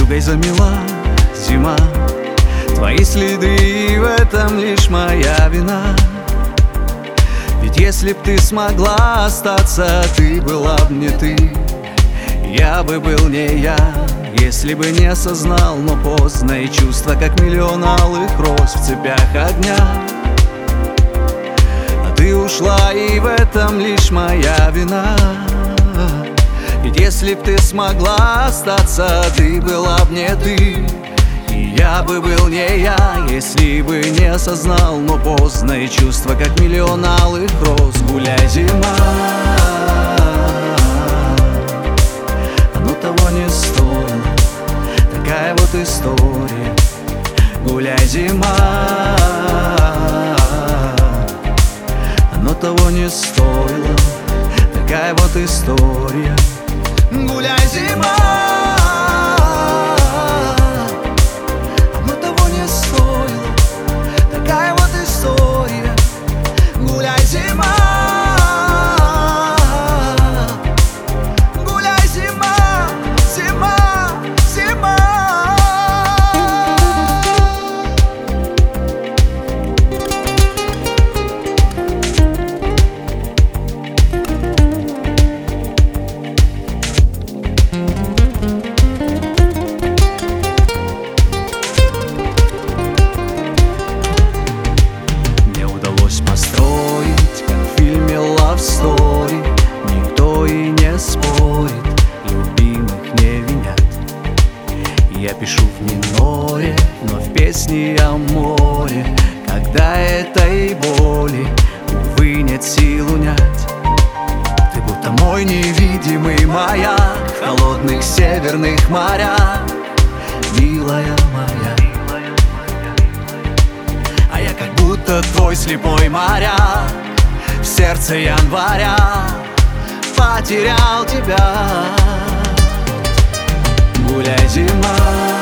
вьюгой замела зима. Твои следы, и в этом лишь моя вина. Ведь если б ты смогла остаться, ты была б не ты, я бы был не я. Если бы не осознал, но поздно, и чувства, как миллион алых роз в цепях огня. А ты ушла, и в этом лишь моя вина. Ведь если б ты смогла остаться, ты была б не ты, и я бы был не я. Если бы не осознал, но поздно, и чувства, как миллион алых роз. Гуляй, зима, оно того не стоило, такая вот история. Гуляй, зима, оно того не стоило, такая вот история. Гуляй, зима, оно того не стоило, такая вот история. Гуляй, зима, гуляй, зима, зима, зима. Построить, как в фильме Love Story, никто и не спорит, любимых не винят. Я пишу в миноре, но в песне о море, когда этой боли, увы, нет сил унять. Ты будто мой невидимый маяк в холодных северных морях, милая моя. А я как будто твой слепой моряк, в сердце января потерял тебя. Гуляй, зима,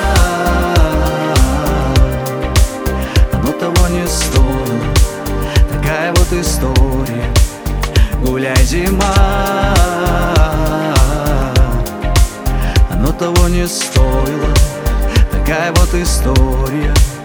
оно того не стоило, такая вот история. Гуляй, зима, оно того не стоило, такая вот история.